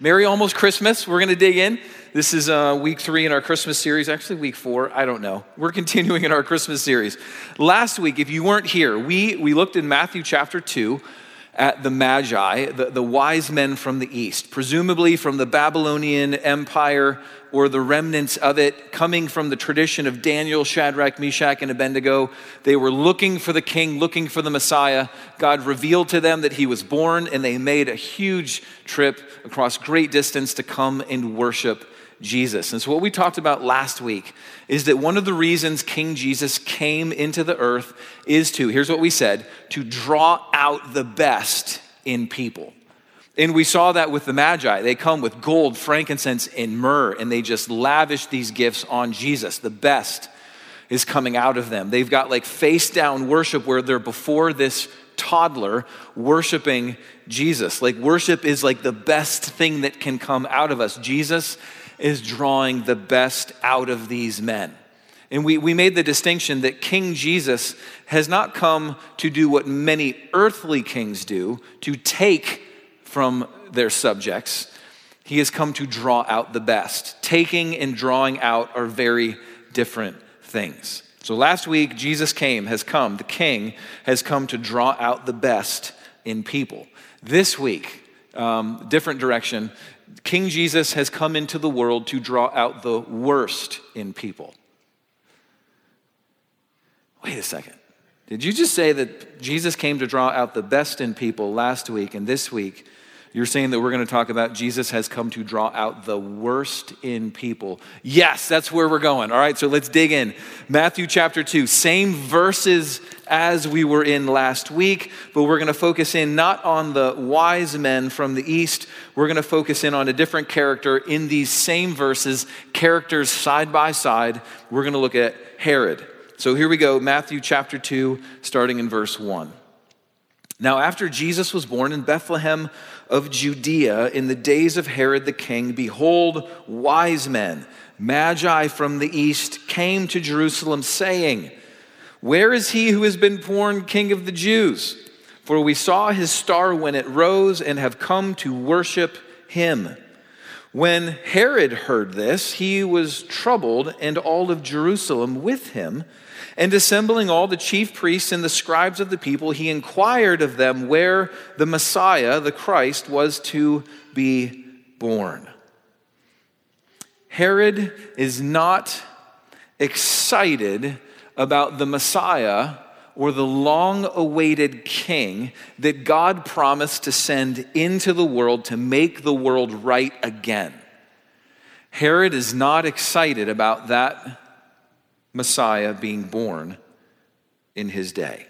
Merry almost Christmas. We're going to dig in. This is week 3 in our Christmas series. Actually, week 4. I don't know. We're continuing in our Christmas series. Last week, if you weren't here, we looked in Matthew chapter 2 at the Magi, the wise men from the east, presumably from the Babylonian Empire or the remnants of it, coming from the tradition of Daniel, Shadrach, Meshach, and Abednego. They were looking for the king, looking for the Messiah. God revealed to them that he was born, and they made a huge trip across great distance to come and worship Jesus. And so what we talked about last week is that one of the reasons King Jesus came into the earth is to, here's what we said, to draw out the best in people. And we saw that with the Magi. They come with gold, frankincense, and myrrh, and they just lavish these gifts on Jesus. The best is coming out of them. They've got like face down worship where they're before this toddler worshiping Jesus. Like worship is like the best thing that can come out of us. Jesus is drawing the best out of these men. And we made the distinction that King Jesus has not come to do what many earthly kings do, to take from their subjects. He has come to draw out the best. Taking and drawing out are very different things. So last week, Jesus the King has come to draw out the best in people. This week, different direction. King Jesus has come into the world to draw out the worst in people. Wait a second. Did you just say that Jesus came to draw out the best in people last week, and this week you're saying that we're going to talk about Jesus has come to draw out the worst in people? Yes, that's where we're going. All right, so let's dig in. Matthew chapter 2, same verses as we were in last week, but we're going to focus in not on the wise men from the east. We're going to focus in on a different character in these same verses, characters side by side. We're going to look at Herod. So here we go, Matthew chapter 2, starting in verse 1. Now after Jesus was born in Bethlehem of Judea in the days of Herod the king, behold, wise men, Magi from the east, came to Jerusalem saying, "Where is he who has been born King of the Jews? For we saw his star when it rose and have come to worship him." When Herod heard this, he was troubled, and all of Jerusalem with him. And assembling all the chief priests and the scribes of the people, he inquired of them where the Messiah, the Christ, was to be born. Herod is not excited about the Messiah or the long-awaited king that God promised to send into the world to make the world right again. Herod is not excited about that Messiah being born in his day.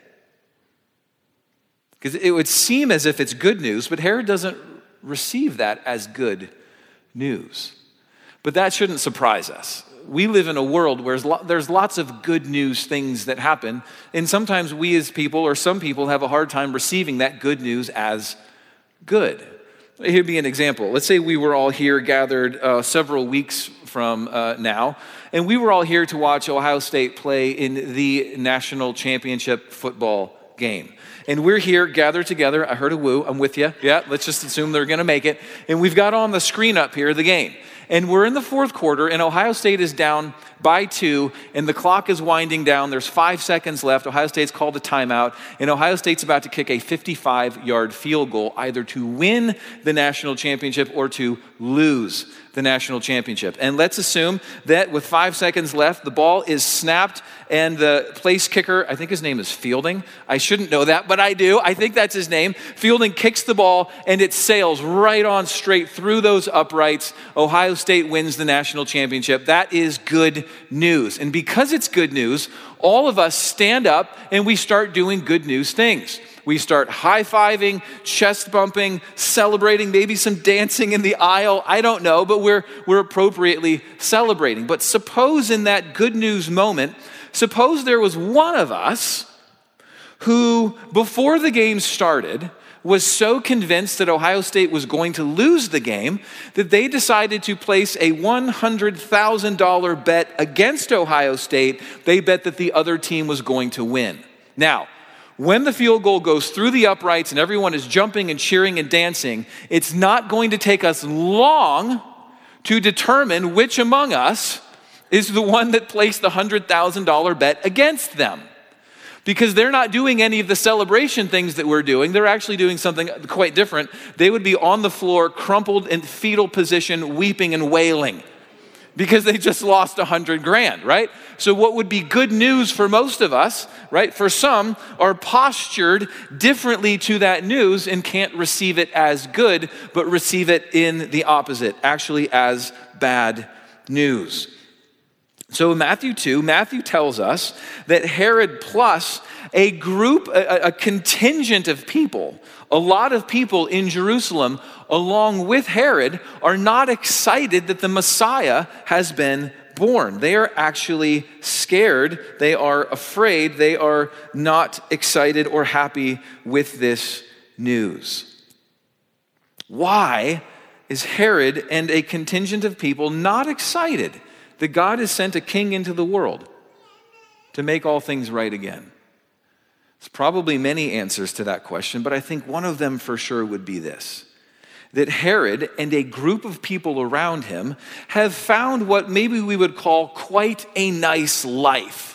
Because it would seem as if it's good news, but Herod doesn't receive that as good news. But that shouldn't surprise us. We live in a world where there's lots of good news things that happen, and sometimes we as people, or some people, have a hard time receiving that good news as good. Here'd be an example. Let's say we were all here gathered several weeks from now, and we were all here to watch Ohio State play in the national championship football game. And we're here gathered together. I heard a woo. I'm with you. Yeah, let's just assume they're going to make it. And we've got on the screen up here the game. And we're in the fourth quarter, and Ohio State is down by 2, and the clock is winding down. There's 5 seconds left. Ohio State's called a timeout, and Ohio State's about to kick a 55-yard field goal, either to win the national championship or to lose the national championship. And let's assume that with 5 seconds left, the ball is snapped, and the place kicker, I think his name is Fielding. I shouldn't know that, but I do. I think that's his name. Fielding kicks the ball, and it sails right on straight through those uprights. Ohio State wins the national championship. That is good news. And because it's good news, all of us stand up and we start doing good news things. We start high-fiving, chest bumping, celebrating, maybe some dancing in the aisle. I don't know, but we're appropriately celebrating. But suppose in that good news moment, suppose there was one of us who, before the game started, was so convinced that Ohio State was going to lose the game that they decided to place a $100,000 bet against Ohio State. They bet that the other team was going to win. Now, when the field goal goes through the uprights and everyone is jumping and cheering and dancing, it's not going to take us long to determine which among us is the one that placed the $100,000 bet against them. Because they're not doing any of the celebration things that we're doing. They're actually doing something quite different. They would be on the floor, crumpled in fetal position, weeping and wailing because they just lost $100,000, right? So what would be good news for most of us, right? For some are postured differently to that news and can't receive it as good, but receive it in the opposite, actually as bad news. So in Matthew 2, Matthew tells us that Herod plus a group, a contingent of people, a lot of people in Jerusalem, along with Herod, are not excited that the Messiah has been born. They are actually scared. They are afraid. They are not excited or happy with this news. Why is Herod and a contingent of people not excited that God has sent a king into the world to make all things right again? There's probably many answers to that question, but I think one of them for sure would be this: that Herod and a group of people around him have found what maybe we would call quite a nice life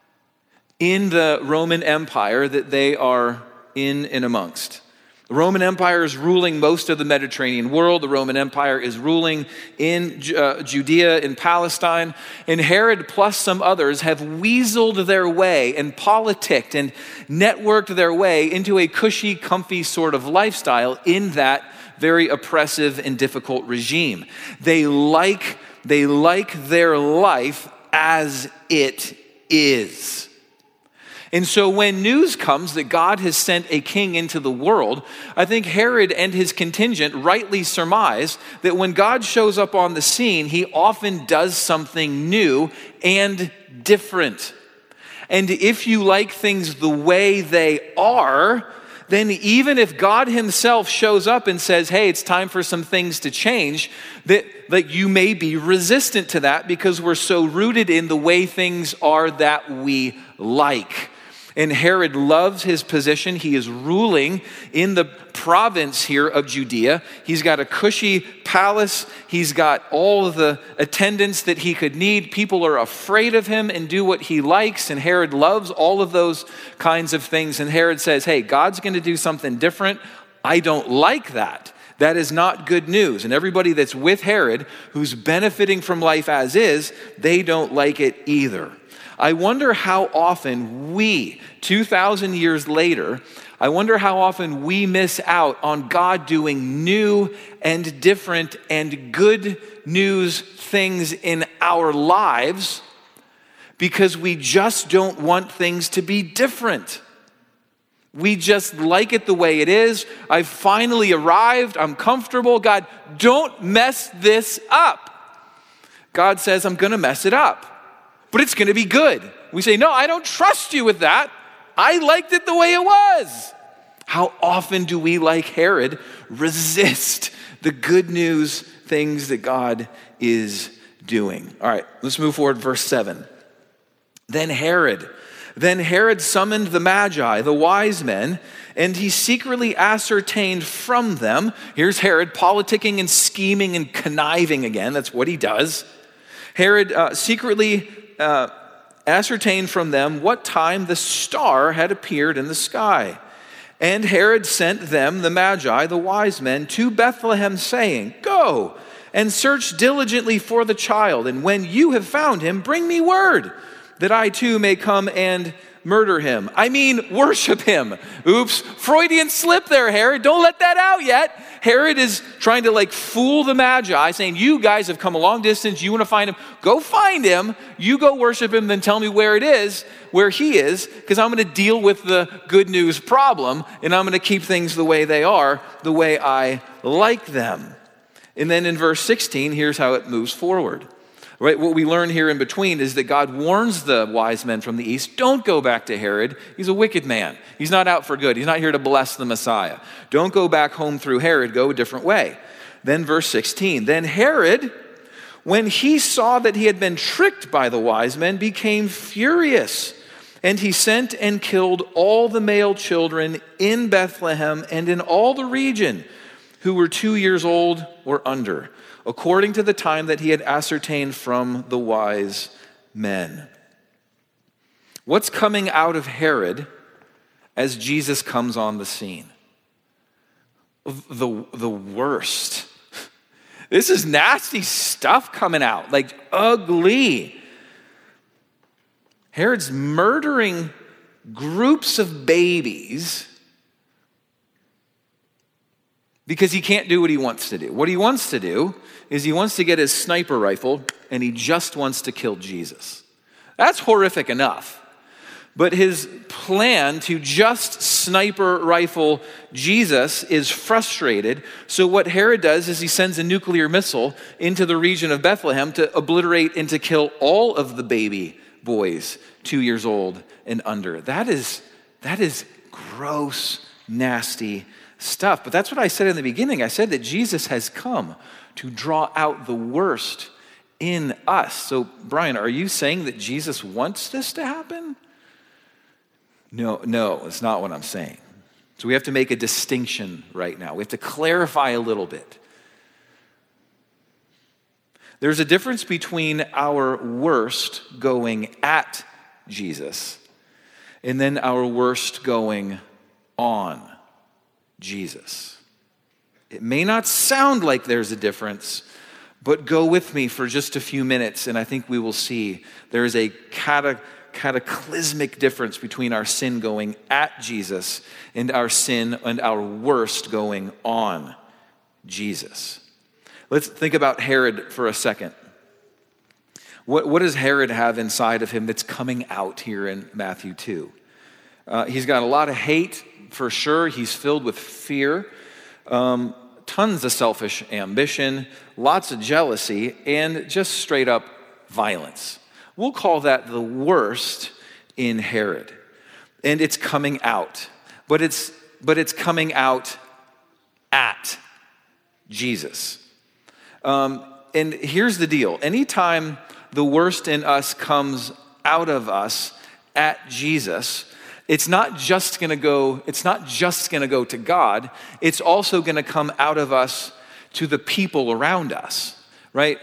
in the Roman Empire that they are in and amongst. The Roman Empire is ruling most of the Mediterranean world. The Roman Empire is ruling in Judea, in Palestine. And Herod plus some others have weaseled their way and politicked and networked their way into a cushy, comfy sort of lifestyle in that very oppressive and difficult regime. They like their life as it is. And so when news comes that God has sent a king into the world, I think Herod and his contingent rightly surmise that when God shows up on the scene, he often does something new and different. And if you like things the way they are, then even if God himself shows up and says, hey, it's time for some things to change, that you may be resistant to that because we're so rooted in the way things are that we like. And Herod loves his position. He is ruling in the province here of Judea. He's got a cushy palace. He's got all of the attendants that he could need. People are afraid of him and do what he likes. And Herod loves all of those kinds of things. And Herod says, hey, God's going to do something different. I don't like that. That is not good news. And everybody that's with Herod, who's benefiting from life as is, they don't like it either. I wonder how often we, 2,000 years later, I wonder how often we miss out on God doing new and different and good news things in our lives because we just don't want things to be different. We just like it the way it is. I've finally arrived. I'm comfortable. God, don't mess this up. God says, I'm going to mess it up. But it's going to be good. We say, no, I don't trust you with that. I liked it the way it was. How often do we, like Herod, resist the good news things that God is doing? All right, let's move forward. Verse 7. Then Herod summoned the Magi, the wise men, and he secretly ascertained from them. Here's Herod politicking and scheming and conniving again. That's what he does. Herod secretly ascertained from them what time the star had appeared in the sky. And Herod sent them, the Magi, the wise men, to Bethlehem, saying, go and search diligently for the child, and when you have found him, bring me word, that I too may come and murder him. I mean, worship him. Oops, Freudian slip there, Herod. Don't let that out yet. Herod is trying to fool the Magi, saying, you guys have come a long distance. You want to find him? Go find him. You go worship him, then tell me where he is, because I'm going to deal with the good news problem, and I'm going to keep things the way they are, the way I like them. And then in verse 16, here's how it moves forward. Right, what we learn here in between is that God warns the wise men from the east, don't go back to Herod. He's a wicked man. He's not out for good. He's not here to bless the Messiah. Don't go back home through Herod. Go a different way. Then verse 16, then Herod, when he saw that he had been tricked by the wise men, became furious And he sent and killed all the male children in Bethlehem and in all the region who were 2 years old or under, according to the time that he had ascertained from the wise men. What's coming out of Herod as Jesus comes on the scene? The worst. This is nasty stuff coming out, like ugly. Herod's murdering groups of babies because he can't do what he wants to do. What he wants to do is he wants to get his sniper rifle and he just wants to kill Jesus. That's horrific enough. But his plan to just sniper rifle Jesus is frustrated. So what Herod does is he sends a nuclear missile into the region of Bethlehem to obliterate and to kill all of the baby boys 2 years old and under. That is gross, nasty stuff. But that's what I said in the beginning. I said that Jesus has come to draw out the worst in us. So Brian, are you saying that Jesus wants this to happen? No, it's not what I'm saying. So we have to make a distinction right now. We have to clarify a little bit. There's a difference between our worst going at Jesus and then our worst going on Jesus. It may not sound like there's a difference, but go with me for just a few minutes and I think we will see there is a cataclysmic difference between our sin going at Jesus and our sin and our worst going on Jesus. Let's think about Herod for a second. What does Herod have inside of him that's coming out here in Matthew 2? He's got a lot of hate for sure. He's filled with fear, tons of selfish ambition, lots of jealousy, and just straight up violence. We'll call that the worst in Herod. And it's coming out. But it's coming out at Jesus. And here's the deal. Anytime the worst in us comes out of us at Jesus, it's not just going to go to God. It's also going to come out of us to the people around us, right?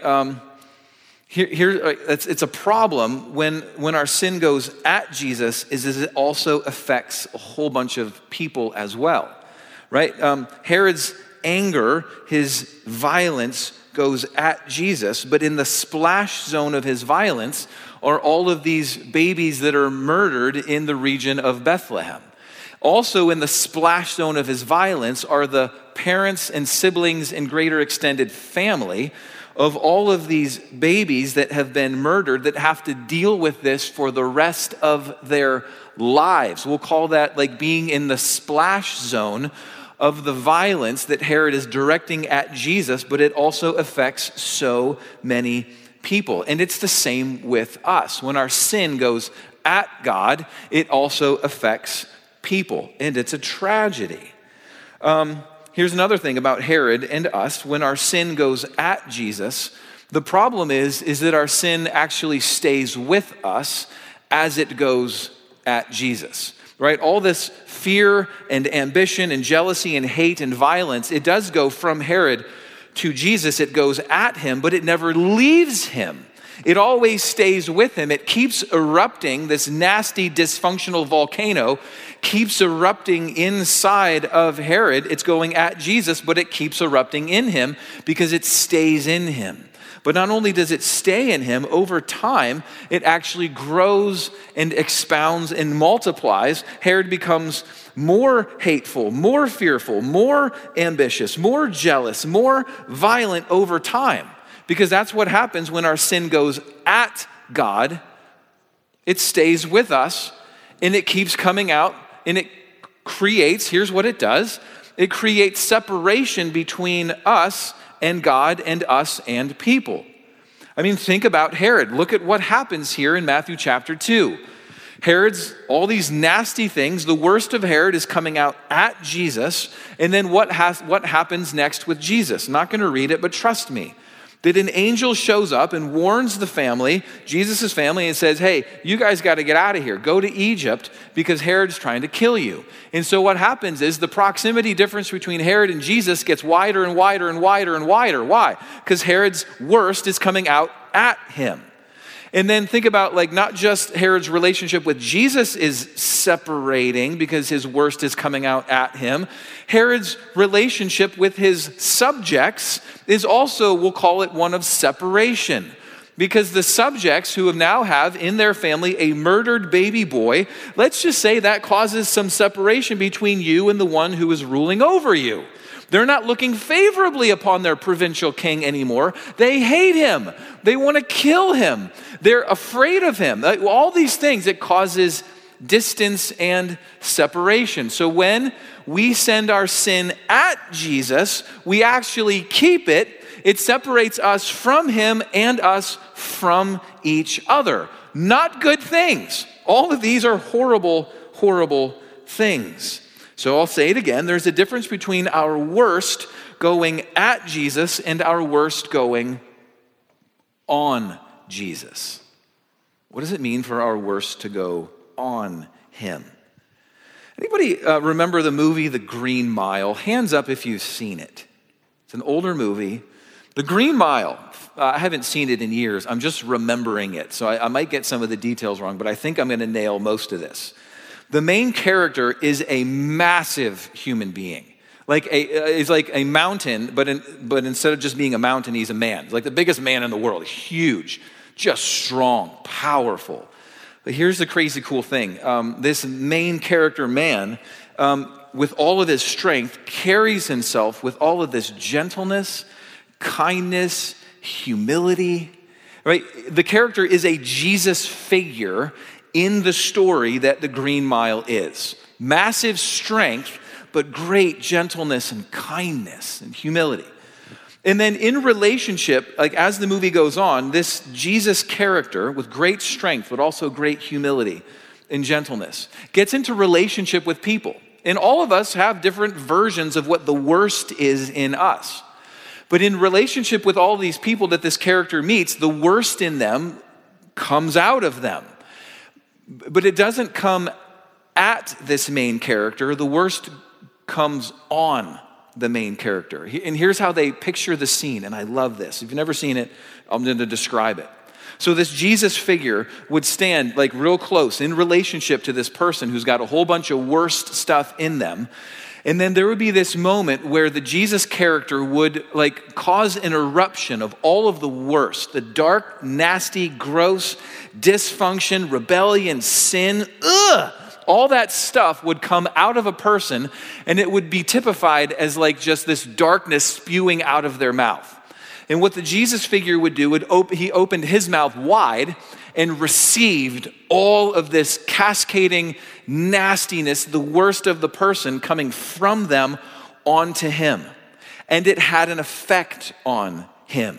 It's a problem when our sin goes at Jesus is it also affects a whole bunch of people as well, right? Herod's anger, his violence goes at Jesus, but in the splash zone of his violence are all of these babies that are murdered in the region of Bethlehem. Also in the splash zone of his violence are the parents and siblings and greater extended family of all of these babies that have been murdered that have to deal with this for the rest of their lives. We'll call that like being in the splash zone of the violence that Herod is directing at Jesus, but it also affects so many people. And it's the same with us. When our sin goes at God, it also affects people, and it's a tragedy. Here's another thing about Herod and us. When our sin goes at Jesus, the problem is that our sin actually stays with us as it goes at Jesus, right? All this fear and ambition and jealousy and hate and violence, it does go from Herod to Jesus. It goes at him, but it never leaves him. It always stays with him. It keeps erupting. This nasty, dysfunctional volcano keeps erupting inside of Herod. It's going at Jesus, but it keeps erupting in him because it stays in him. But not only does it stay in him, over time, it actually grows and expounds and multiplies. Herod becomes more hateful, more fearful, more ambitious, more jealous, more violent over time. Because that's what happens when our sin goes at God. It stays with us and it keeps coming out and it creates, here's what it does, it creates separation between us and God and us and people. I mean, think about Herod. Look at what happens here in Matthew chapter 2. Herod's, all these nasty things, the worst of Herod is coming out at Jesus. And then what happens next with Jesus? I'm not going to read it, but trust me. that an angel shows up and warns the family, Jesus' family, and says, hey, you guys got to get out of here. Go to Egypt because Herod's trying to kill you. And so what happens is the proximity difference between Herod and Jesus gets wider and wider and wider and wider. Why? Because Herod's worst is coming out at him. And then think about not just Herod's relationship with Jesus is separating because his worst is coming out at him. Herod's relationship with his subjects is also, we'll call it one of separation. Because the subjects who now have in their family a murdered baby boy, let's just say that causes some separation between you and the one who is ruling over you. They're not looking favorably upon their provincial king anymore. They hate him. They want to kill him. They're afraid of him. All these things, it causes distance and separation. So when we send our sin at Jesus, we actually keep it. It separates us from him and us from each other. Not good things. All of these are horrible, horrible things. So I'll say it again, there's a difference between our worst going at Jesus and our worst going on Jesus. What does it mean for our worst to go on him? Anybody remember the movie The Green Mile? Hands up if you've seen it. It's an older movie. The Green Mile, I haven't seen it in years. I'm just remembering it. So I might get some of the details wrong, but I think I'm going to nail most of this. The main character is a massive human being. He's like a mountain, but instead of just being a mountain, he's a man. He's like the biggest man in the world. Huge, just strong, powerful. But here's the crazy cool thing. This main character man, with all of his strength, carries himself with all of this gentleness, kindness, humility. Right? The character is a Jesus figure in the story that The Green Mile is. Massive strength, but great gentleness and kindness and humility. And then in relationship, as the movie goes on, this Jesus character with great strength, but also great humility and gentleness, gets into relationship with people. And all of us have different versions of what the worst is in us. But in relationship with all these people that this character meets, the worst in them comes out of them. But it doesn't come at this main character. The worst comes on the main character. And here's how they picture the scene, and I love this. If you've never seen it, I'm going to describe it. So this Jesus figure would stand real close in relationship to this person who's got a whole bunch of worst stuff in them. And then there would be this moment where the Jesus character would cause an eruption of all of the worst, the dark, nasty, gross, dysfunction, rebellion, sin, all that stuff would come out of a person, and it would be typified as just this darkness spewing out of their mouth. And what the Jesus figure would do, he opened his mouth wide and received all of this cascading nastiness, the worst of the person coming from them onto him. And it had an effect on him.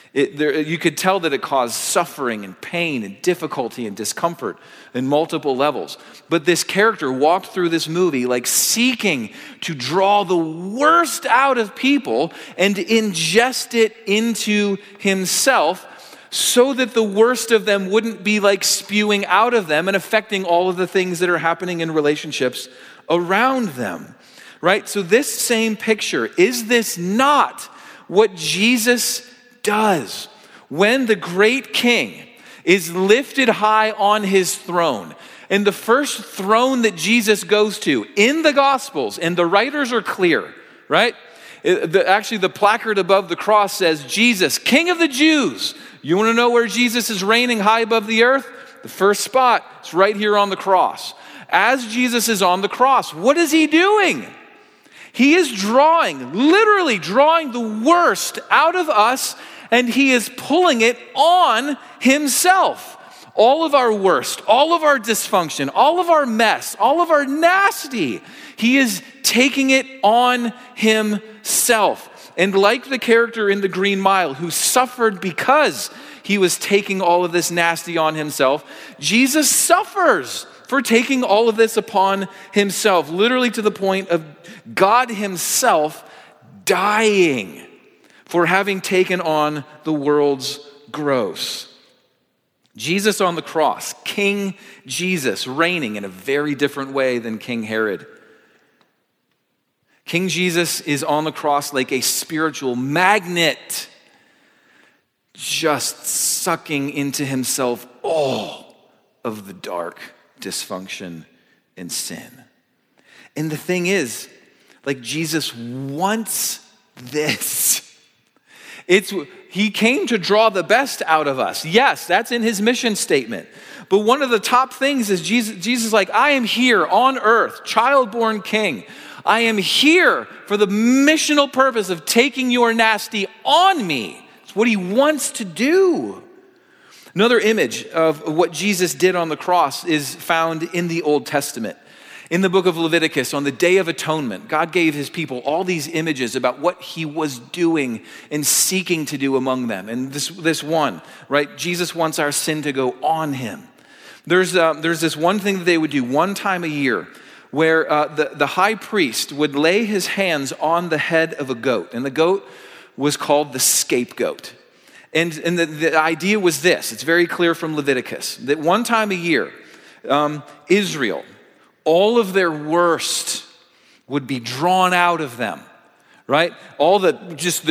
You could tell that it caused suffering and pain and difficulty and discomfort in multiple levels. But this character walked through this movie seeking to draw the worst out of people and ingest it into himself so that the worst of them wouldn't be spewing out of them and affecting all of the things that are happening in relationships around them. Right? So this same picture, is this not what Jesus does? When the great king is lifted high on his throne, and the first throne that Jesus goes to in the Gospels, and the writers are clear, right? Actually, the placard above the cross says, Jesus, King of the Jews. You want to know where Jesus is reigning high above the earth? The first spot is right here on the cross. As Jesus is on the cross, what is he doing? He is literally drawing the worst out of us, and he is pulling it on himself. All of our worst, all of our dysfunction, all of our mess, all of our nasty, he is taking it on himself. And like the character in The Green Mile who suffered because he was taking all of this nasty on himself, Jesus suffers for taking all of this upon himself, literally to the point of God himself dying for having taken on the world's gross. Jesus on the cross, King Jesus, reigning in a very different way than King Herod. King Jesus is on the cross like a spiritual magnet, just sucking into himself all of the dark dysfunction and sin. And the thing is, like, Jesus wants this. He came to draw the best out of us. Yes, that's in his mission statement. But one of the top things is Jesus is like, I am here on earth, child-born king. I am here for the missional purpose of taking your nasty on me. It's what he wants to do. Another image of what Jesus did on the cross is found in the Old Testament. In the book of Leviticus, on the Day of Atonement, God gave his people all these images about what he was doing and seeking to do among them. And this one, right? Jesus wants our sin to go on him. There's this one thing that they would do one time a year where the high priest would lay his hands on the head of a goat. And the goat was called the scapegoat. And the idea was this. It's very clear from Leviticus that one time a year, Israel, all of their worst would be drawn out of them, right? All of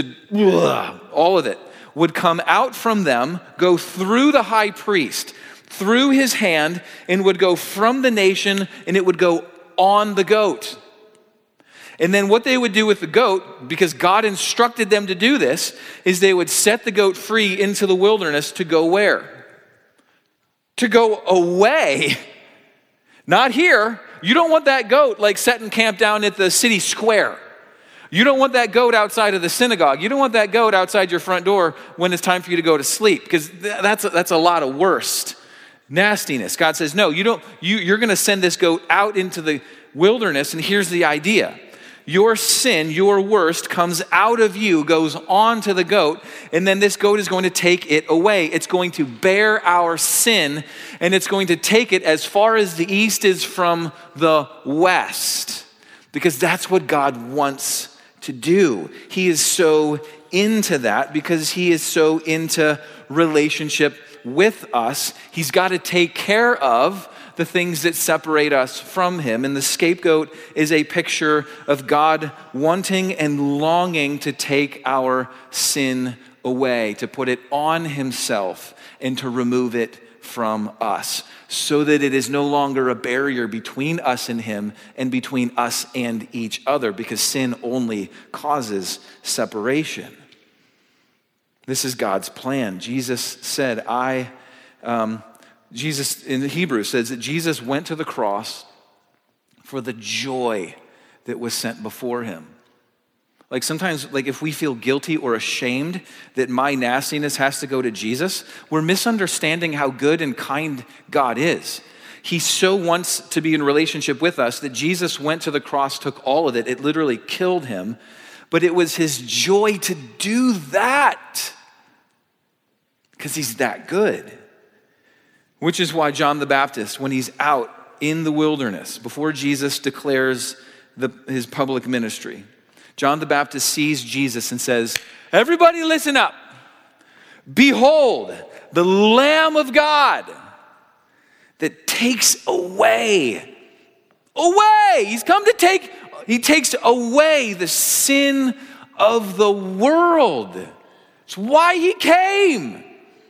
it would come out from them, go through the high priest, through his hand, and would go from the nation, and it would go on the goat. And then what they would do with the goat, because God instructed them to do this, is they would set the goat free into the wilderness to go where? To go away. Not here. You don't want that goat like setting camp down at the city square. You don't want that goat outside of the synagogue. You don't want that goat outside your front door when it's time for you to go to sleep, because that's a lot of worst nastiness. God says, no, you're going to send this goat out into the wilderness, and here's the idea. Your sin, your worst, comes out of you, goes on to the goat, and then this goat is going to take it away. It's going to bear our sin, and it's going to take it as far as the east is from the west, because that's what God wants to do. He is so into that because he is so into relationship with us. He's got to take care of the things that separate us from him. And the scapegoat is a picture of God wanting and longing to take our sin away, to put it on himself and to remove it from us, so that it is no longer a barrier between us and him and between us and each other, because sin only causes separation. This is God's plan. Jesus in the Hebrews says that Jesus went to the cross for the joy that was set before him. Like sometimes, like if we feel guilty or ashamed that my nastiness has to go to Jesus, we're misunderstanding how good and kind God is. He so wants to be in relationship with us that Jesus went to the cross, took all of it. It literally killed him, but it was his joy to do that because he's that good. Which is why John the Baptist, when he's out in the wilderness, before Jesus declares his public ministry, John the Baptist sees Jesus and says, everybody listen up. Behold, the Lamb of God that takes away. He's come to he takes away the sin of the world. It's why he came.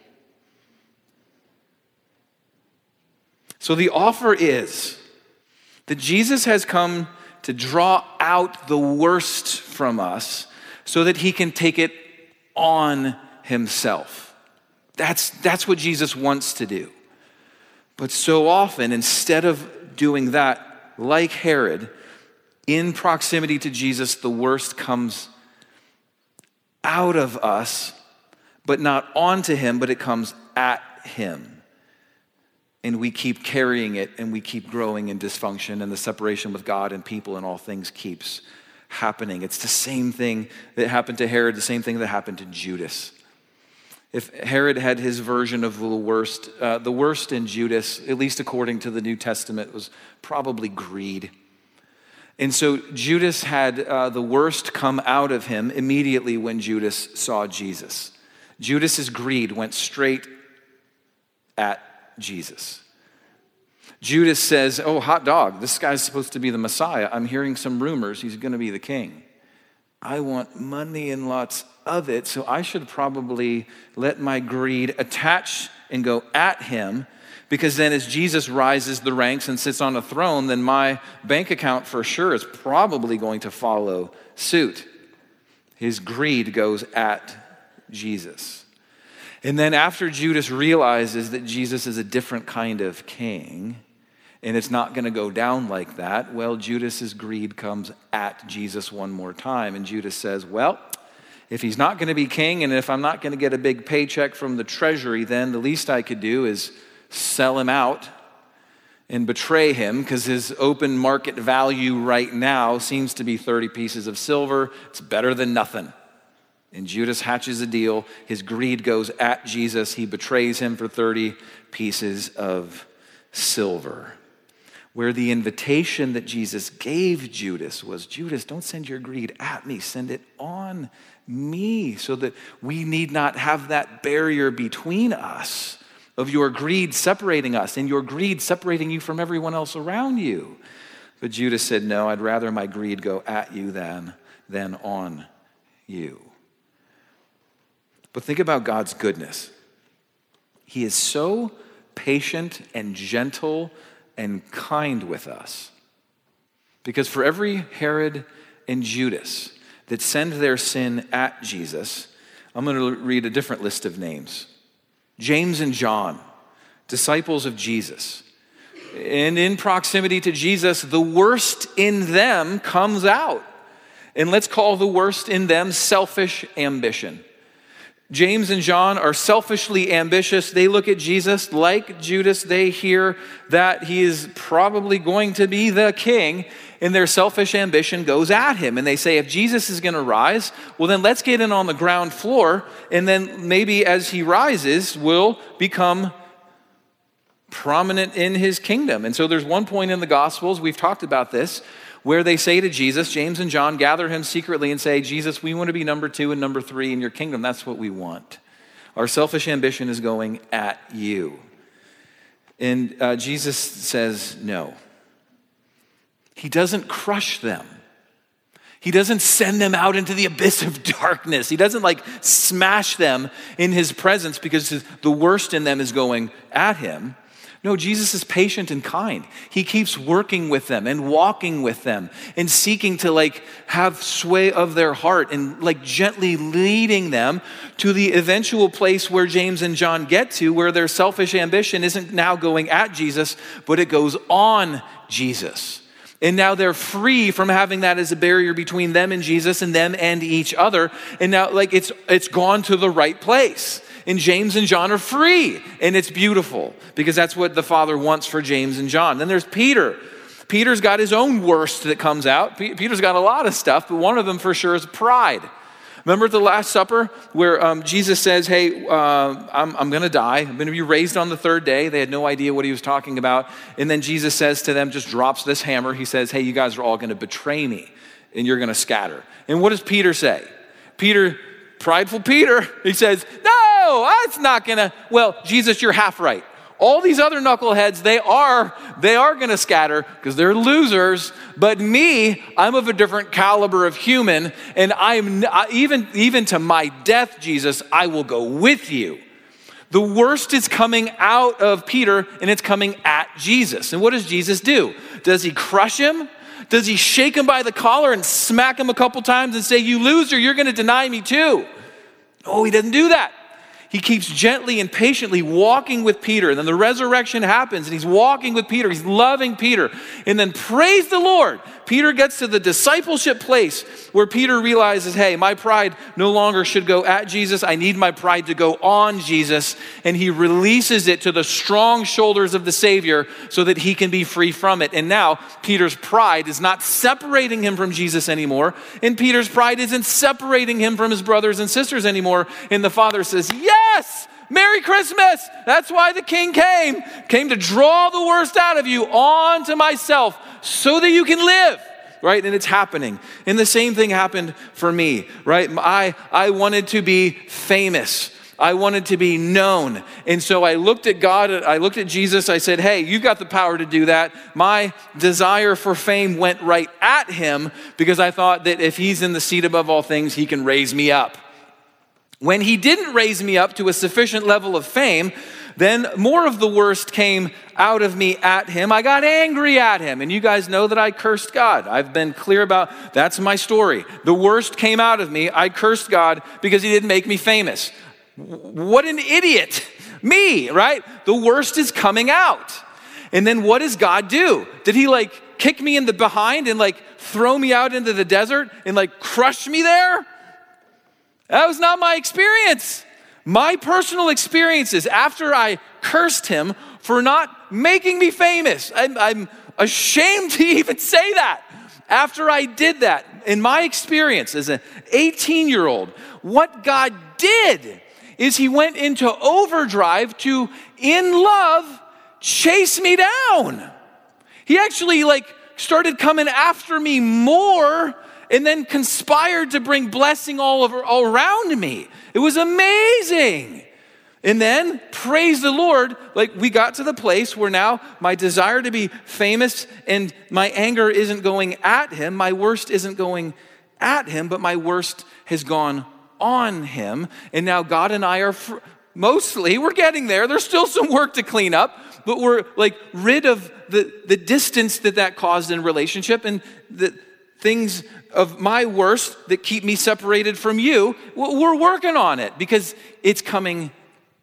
So the offer is that Jesus has come to draw out the worst from us so that he can take it on himself. That's what Jesus wants to do. But so often, instead of doing that, like Herod, in proximity to Jesus, the worst comes out of us, but not onto him, but it comes at him. And we keep carrying it, and we keep growing in dysfunction, and the separation with God and people and all things keeps happening. It's the same thing that happened to Herod, the same thing that happened to Judas. If Herod had his version of the worst in Judas, at least according to the New Testament, was probably greed. And so Judas had the worst come out of him immediately when Judas saw Jesus. Judas's greed went straight at Jesus. Judas says, oh, hot dog, this guy's supposed to be the Messiah. I'm hearing some rumors he's going to be the king. I want money and lots of it, so I should probably let my greed attach and go at him, because then as Jesus rises the ranks and sits on a throne, then my bank account for sure is probably going to follow suit. His greed goes at Jesus. And then after Judas realizes that Jesus is a different kind of king, and it's not going to go down like that, well, Judas's greed comes at Jesus one more time. And Judas says, well, if he's not going to be king, and if I'm not going to get a big paycheck from the treasury, then the least I could do is sell him out and betray him, because his open market value right now seems to be 30 pieces of silver. It's better than nothing. And Judas hatches a deal. His greed goes at Jesus. He betrays him for 30 pieces of silver. Where the invitation that Jesus gave Judas was, Judas, don't send your greed at me, send it on me, so that we need not have that barrier between us of your greed separating us and your greed separating you from everyone else around you. But Judas said, no, I'd rather my greed go at you than on you. But think about God's goodness. He is so patient and gentle and kind with us. Because for every Herod and Judas that send their sin at Jesus, I'm going to read a different list of names. James and John, disciples of Jesus. And in proximity to Jesus, the worst in them comes out. And let's call the worst in them selfish ambition. James and John are selfishly ambitious. They look at Jesus like Judas. They hear that he is probably going to be the king, and their selfish ambition goes at him. And they say, if Jesus is going to rise, well, then let's get in on the ground floor, and then maybe as he rises, we'll become prominent in his kingdom. And so there's one point in the Gospels, we've talked about this, where they say to Jesus, James and John gather him secretly and say, Jesus, we want to be number 2 and number 3 in your kingdom. That's what we want. Our selfish ambition is going at you. And Jesus says no. He doesn't crush them. He doesn't send them out into the abyss of darkness. He doesn't smash them in his presence because the worst in them is going at him. No, Jesus is patient and kind. He keeps working with them and walking with them and seeking to have sway of their heart and gently leading them to the eventual place where James and John get to, where their selfish ambition isn't now going at Jesus, but it goes on Jesus. And now they're free from having that as a barrier between them and Jesus and them and each other. And now it's gone to the right place. And James and John are free. And it's beautiful because that's what the Father wants for James and John. Then there's Peter. Peter's got his own worst that comes out. Peter's got a lot of stuff, but one of them for sure is pride. Remember at the Last Supper where Jesus says, hey, I'm going to die. I'm going to be raised on the 3rd day. They had no idea what he was talking about. And then Jesus says to them, just drops this hammer. He says, hey, you guys are all going to betray me and you're going to scatter. And what does Peter say? Prideful Peter, he says, no, it's not going to. Well, Jesus, you're half right. All these other knuckleheads, they are going to scatter because they're losers. But me, I'm of a different caliber of human, and I'm even to my death, Jesus, I will go with you. The worst is coming out of Peter, and it's coming at Jesus. And what does Jesus do? Does he crush him? Does he shake him by the collar and smack him a couple times and say, you loser, you're going to deny me too? No, he doesn't do that. He keeps gently and patiently walking with Peter. And then the resurrection happens and he's walking with Peter. He's loving Peter. And then praise the Lord. Peter gets to the discipleship place where Peter realizes, hey, my pride no longer should go at Jesus. I need my pride to go on Jesus. And he releases it to the strong shoulders of the Savior so that he can be free from it. And now Peter's pride is not separating him from Jesus anymore. And Peter's pride isn't separating him from his brothers and sisters anymore. And the Father says, yes, Merry Christmas. That's why the King came to draw the worst out of you onto myself so that you can live. right? And it's happening. And the same thing happened for me, right? I wanted to be famous. I wanted to be known. And so I looked at God, I looked at Jesus, I said, hey, you've got the power to do that. My desire for fame went right at him because I thought that if he's in the seat above all things, he can raise me up. When he didn't raise me up to a sufficient level of fame, then more of the worst came out of me at him. I got angry at him. And you guys know that I cursed God. I've been clear about that's my story. The worst came out of me. I cursed God because he didn't make me famous. What an idiot. Me, right? The worst is coming out. And then what does God do? Did he kick me in the behind and throw me out into the desert and crush me there? That was not my experience. My personal experiences after I cursed him for not making me famous. I'm ashamed to even say that. After I did that, in my experience as an 18-year-old, what God did is he went into overdrive to, in love, chase me down. He actually started coming after me more and then conspired to bring blessing all around me. It was amazing. And then, praise the Lord, we got to the place where now my desire to be famous and my anger isn't going at him. My worst isn't going at him, but my worst has gone on him. And now God and I are we're getting there. There's still some work to clean up, but we're rid of the distance that caused in relationship and the things of my worst that keep me separated from you. We're working on it because it's coming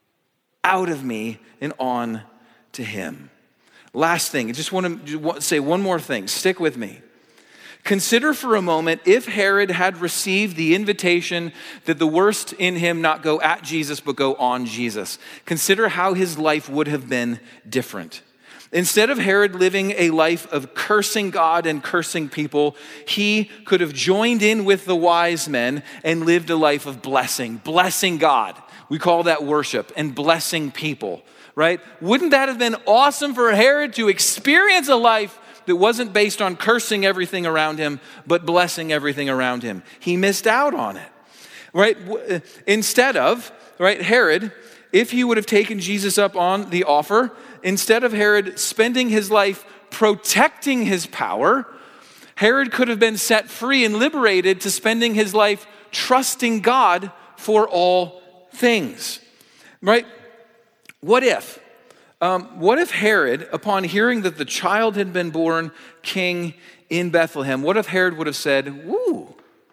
out of me and on to him. Last thing, I just want to say one more thing. Stick with me. Consider for a moment if Herod had received the invitation that the worst in him not go at Jesus but go on Jesus. Consider how his life would have been different. Instead of Herod living a life of cursing God and cursing people, he could have joined in with the wise men and lived a life of blessing God. We call that worship, and blessing people, right? Wouldn't that have been awesome for Herod to experience a life that wasn't based on cursing everything around him, but blessing everything around him? He missed out on it, right? Instead of, right, Herod, if he would have taken Jesus up on the offer, instead of Herod spending his life protecting his power, Herod could have been set free and liberated to spending his life trusting God for all things, right? What if Herod, upon hearing that the child had been born king in Bethlehem, what if Herod would have said, "Ooh,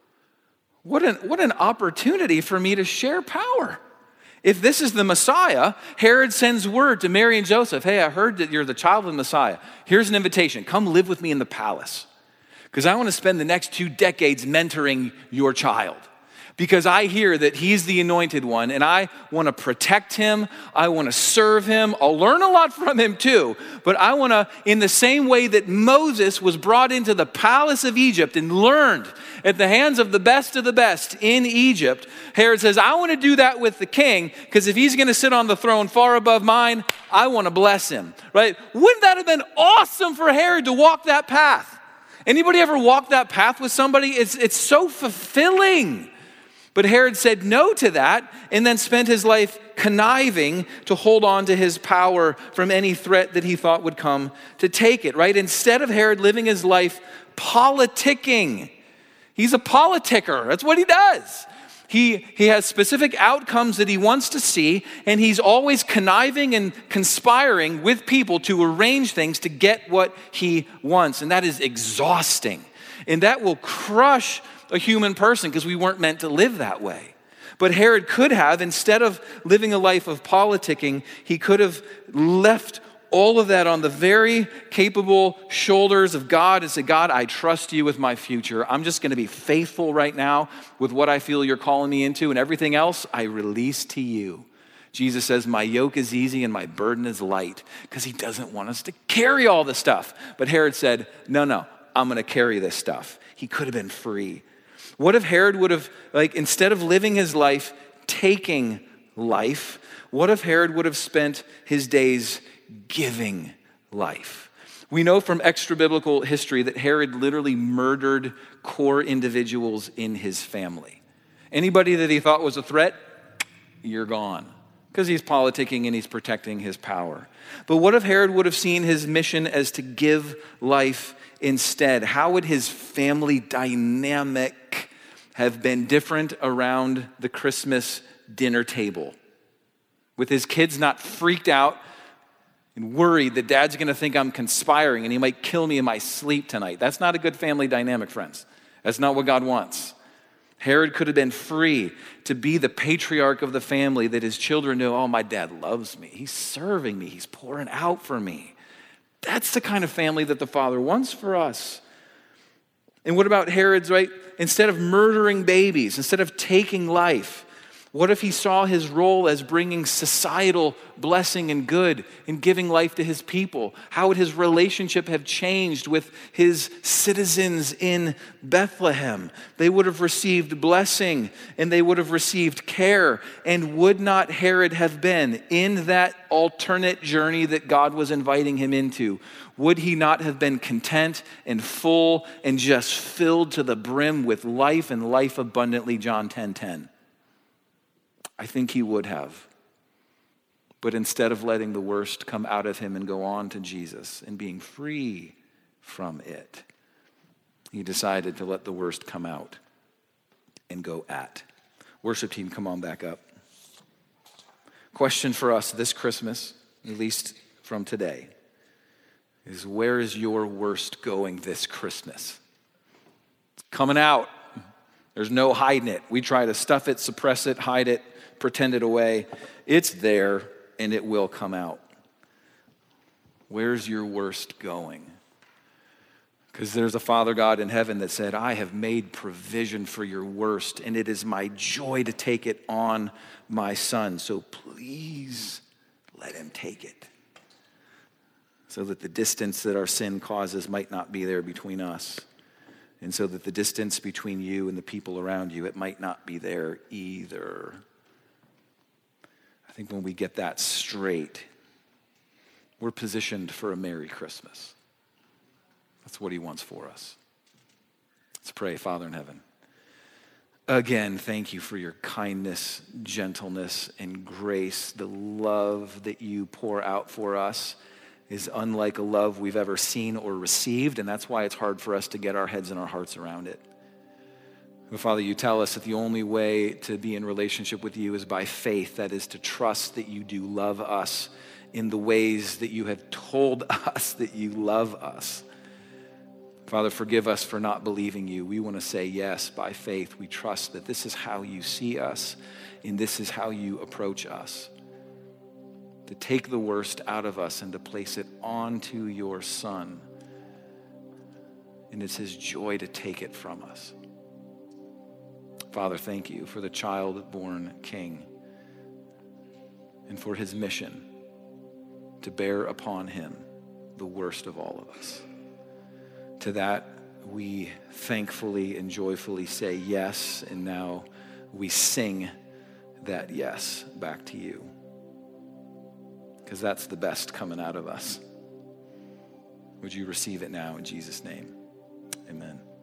what an opportunity for me to share power. If this is the Messiah," Herod sends word to Mary and Joseph, "Hey, I heard that you're the child of the Messiah. Here's an invitation. Come live with me in the palace because I want to spend the next 2 decades mentoring your child. Because I hear that he's the anointed one and I want to protect him. I want to serve him. I'll learn a lot from him too. But I want to, in the same way that Moses was brought into the palace of Egypt and learned at the hands of the best in Egypt, Herod says, I want to do that with the king because if he's going to sit on the throne far above mine, I want to bless him," right? Wouldn't that have been awesome for Herod to walk that path? Anybody ever walk that path with somebody? It's so fulfilling. But Herod said no to that and then spent his life conniving to hold on to his power from any threat that he thought would come to take it, right? Instead of Herod living his life politicking, he's a politicker. That's what he does. He has specific outcomes that he wants to see, and he's always conniving and conspiring with people to arrange things to get what he wants. And that is exhausting. And that will crush a human person because we weren't meant to live that way. But Herod could have, instead of living a life of politicking, he could have left all of that on the very capable shoulders of God and said, "God, I trust you with my future. I'm just going to be faithful right now with what I feel you're calling me into, and everything else I release to you." Jesus says, "My yoke is easy and my burden is light," because he doesn't want us to carry all the stuff. But Herod said, no, I'm going to carry this stuff. He could have been free. What if Herod would have, instead of living his life taking life, what if Herod would have spent his days giving life? We know from extra biblical history that Herod literally murdered core individuals in his family. Anybody that he thought was a threat, you're gone. Because he's politicking and he's protecting his power. But what if Herod would have seen his mission as to give life instead? How would his family dynamic have been different around the Christmas dinner table? With his kids not freaked out and worried that dad's going to think I'm conspiring and he might kill me in my sleep tonight. That's not a good family dynamic, friends. That's not what God wants. Herod could have been free to be the patriarch of the family, that his children know, oh, my dad loves me. He's serving me. He's pouring out for me. That's the kind of family that the Father wants for us. And what about Herod's, right? Instead of murdering babies, instead of taking life, what if he saw his role as bringing societal blessing and good and giving life to his people? How would his relationship have changed with his citizens in Bethlehem? They would have received blessing and they would have received care. And would not Herod have been in that alternate journey that God was inviting him into? Would he not have been content and full and just filled to the brim with life and life abundantly, John 10:10? I think he would have. But instead of letting the worst come out of him and go on to Jesus and being free from it, he decided to let the worst come out and go at. Worship team, come on back up. Question for us this Christmas, at least from today, is where is your worst going this Christmas? It's coming out. There's no hiding it. We try to stuff it, suppress it, hide it, pretend it away. It's there and it will come out. Where's your worst going? Because there's a Father God in heaven that said, I have made provision for your worst, and it is my joy to take it on my Son. So please let him take it, so that the distance that our sin causes might not be there between us, and so that the distance between you and the people around you, it might not be there either. I think when we get that straight, we're positioned for a Merry Christmas. That's what he wants for us. Let's pray. Father in heaven, again, thank you for your kindness, gentleness, and grace. The love that you pour out for us is unlike a love we've ever seen or received, and that's why it's hard for us to get our heads and our hearts around it. But Father, you tell us that the only way to be in relationship with you is by faith. That is to trust that you do love us in the ways that you have told us that you love us. Father, forgive us for not believing you. We want to say yes by faith. We trust that this is how you see us and this is how you approach us. To take the worst out of us and to place it onto your Son. And it's his joy to take it from us. Father, thank you for the child-born King and for his mission to bear upon him the worst of all of us. To that, we thankfully and joyfully say yes, and now we sing that yes back to you. Because that's the best coming out of us. Would you receive it now in Jesus' name? Amen.